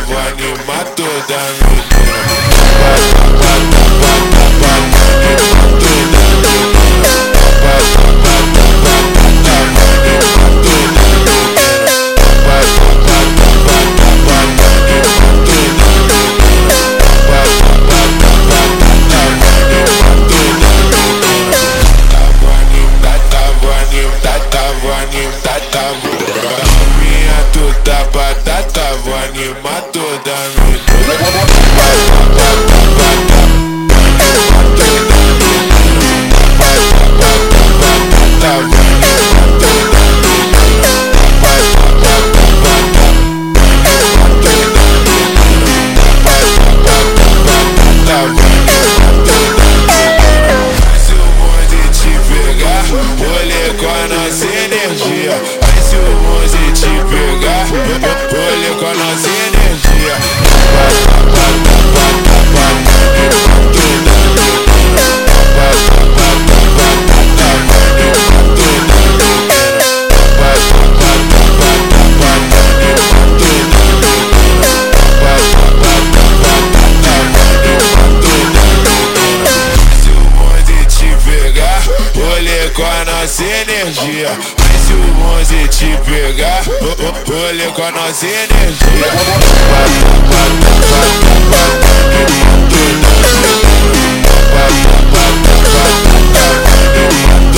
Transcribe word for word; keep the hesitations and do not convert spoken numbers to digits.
vou animar toda menina. Bota, bota, bota, bota, anima toda menina. Bota, bota, bota, bota, anima toda menina. Bota, bota, bota, bota, anima toda menina. Bota, bota, bota, bota, anima toda menina. Tá bonita, tá bonita, tá bonita, tá bonita. Minha tu tá batata, vou animar toda menina. Bota, bota, bota, anima toda menina. Bota, bota, bota, tá anima toda menina. Bota, bota, bota, anima toda menina. Bota, bota, bota, tá anima toda menina. Se o mundo te pegar, olha com a nossa energia. Mas se o mundo te pegar, olha com a nossa energia. Bota, bota, bota, bota, anima toda menina. Bota, bota, bota, tá anima toda menina. Bota, bota, bota, bota, anima toda menina. Bota, bota, bota, tá anima toda menina. Se o mundo te pegar, olha com a nossa energia. Mas se o mundo te pegar, olha com a nossa energia. Bota, bota, bota, bota, anima toda menina. Bota, bota, bota, tá anima